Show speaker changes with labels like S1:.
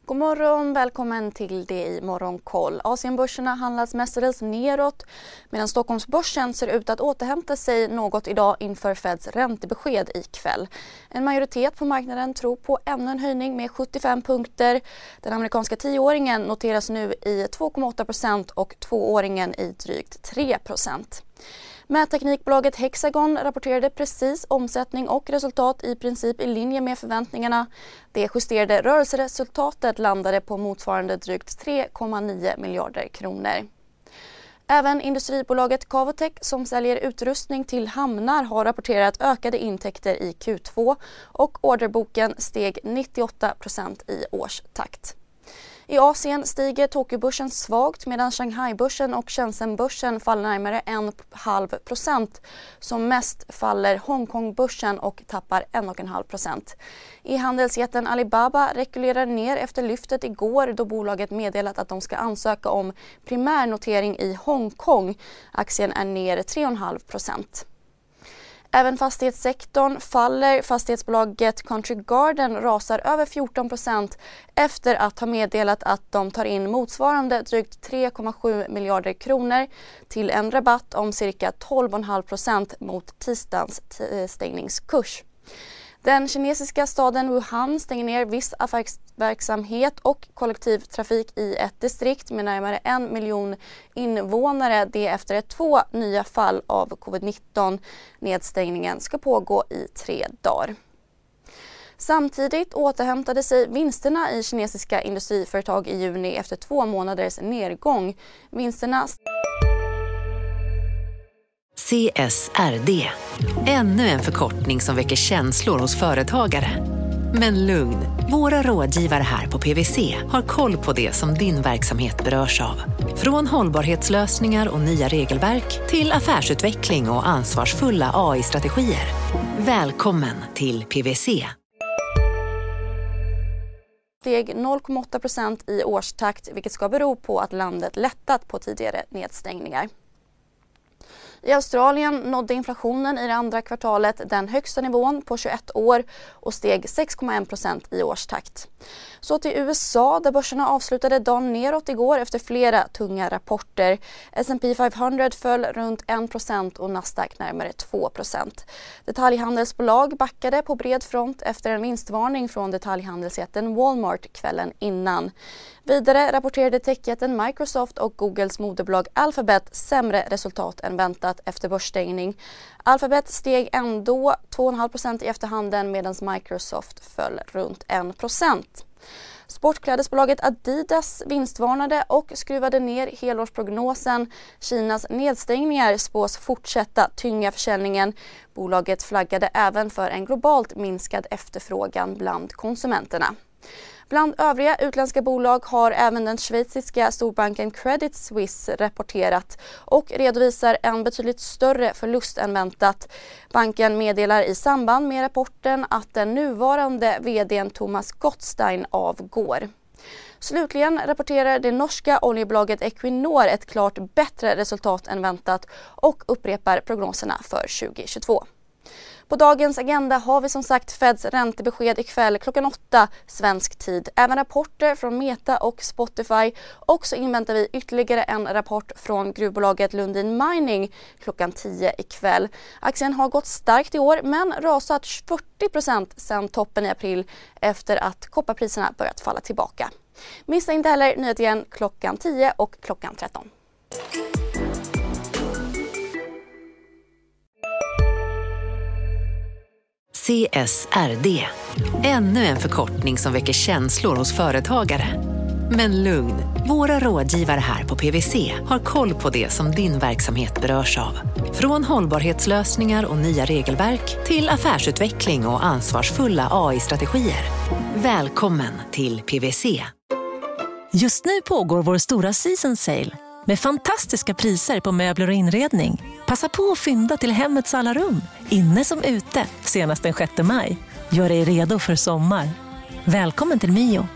S1: God morgon, välkommen till det i Morgonkoll. Asienbörserna handlas mestadels neråt medan Stockholmsbörsen ser ut att återhämta sig något idag inför Feds räntebesked ikväll. En majoritet på marknaden tror på ännu en höjning med 75 punkter. Den amerikanska 10-åringen noteras nu i 2,8% och 2-åringen i drygt 3%. Mätteknikbolaget Hexagon rapporterade precis omsättning och resultat i princip i linje med förväntningarna. Det justerade rörelseresultatet landade på motsvarande drygt 3,9 miljarder kronor. Även industribolaget Cavotec som säljer utrustning till hamnar har rapporterat ökade intäkter i Q2 och orderboken steg 98% i årstakt. I Asien stiger Tokyobörsen svagt medan Shanghai-börsen och Shenzhen-börsen faller närmare 0,5%. Som mest faller Hongkong-börsen och tappar 1,5%. I handelsjätten Alibaba rekylerar ner efter lyftet igår då bolaget meddelat att de ska ansöka om primärnotering i Hongkong. Aktien är ner 3,5%. Även fastighetssektorn faller. Fastighetsbolaget Country Garden rasar över 14% efter att ha meddelat att de tar in motsvarande drygt 3,7 miljarder kronor till en rabatt om cirka 12,5% mot tisdagens stängningskurs. Den kinesiska staden Wuhan stänger ner viss affärsverksamhet och kollektivtrafik i ett distrikt med närmare 1 miljon invånare. Det efter 2 nya fall av covid-19. Nedstängningen ska pågå i 3 dagar. Samtidigt återhämtade sig vinsterna i kinesiska industriföretag i juni efter 2 månaders nedgång. Vinsterna
S2: CSRD. Ännu en förkortning som väcker känslor hos företagare. Men lugn, våra rådgivare här på PwC har koll på det som din verksamhet berörs av. Från hållbarhetslösningar och nya regelverk till affärsutveckling och ansvarsfulla AI-strategier. Välkommen till PwC.
S1: Steg 0,8% i årstakt, vilket ska bero på att landet lättat på tidigare nedstängningar. I Australien nådde inflationen i det andra kvartalet den högsta nivån på 21 år och steg 6,1% i årstakt. Så till USA där börserna avslutade dagen neråt igår efter flera tunga rapporter. S&P 500 föll runt 1% och Nasdaq närmare 2%. Detaljhandelsbolag backade på bred front efter en vinstvarning från detaljhandelsjätten Walmart kvällen innan. Vidare rapporterade techjätten Microsoft och Googles moderbolag Alphabet sämre resultat än väntat efter börsstängning. Alphabet steg ändå 2,5% i efterhanden medan Microsoft föll runt 1%. Sportklädesbolaget Adidas vinstvarnade och skruvade ner helårsprognosen. Kinas nedstängningar spås fortsätta tynga försäljningen. Bolaget flaggade även för en globalt minskad efterfrågan bland konsumenterna. Bland övriga utländska bolag har även den schweiziska storbanken Credit Suisse rapporterat och redovisar en betydligt större förlust än väntat. Banken meddelar i samband med rapporten att den nuvarande vd:n Thomas Gottstein avgår. Slutligen rapporterar det norska oljebolaget Equinor ett klart bättre resultat än väntat och upprepar prognoserna för 2022. På dagens agenda har vi som sagt Feds räntebesked ikväll klockan 8 svensk tid. Även rapporter från Meta och Spotify. Och så inväntar vi ytterligare en rapport från gruvbolaget Lundin Mining klockan 10 ikväll. Aktien har gått starkt i år men rasat 40% sedan toppen i april efter att kopparpriserna börjat falla tillbaka. Missa inte heller nyhet igen klockan 10 och klockan 13.
S2: CSRD. Ännu en förkortning som väcker känslor hos företagare. Men lugn, våra rådgivare här på PwC har koll på det som din verksamhet berörs av. Från hållbarhetslösningar och nya regelverk till affärsutveckling och ansvarsfulla AI-strategier. Välkommen till PwC.
S3: Just nu pågår vår stora season sale med fantastiska priser på möbler och inredning. Passa på att fynda till hemmets alla rum, inne som ute, senast den 6 maj. Gör dig redo för sommar. Välkommen till Mio.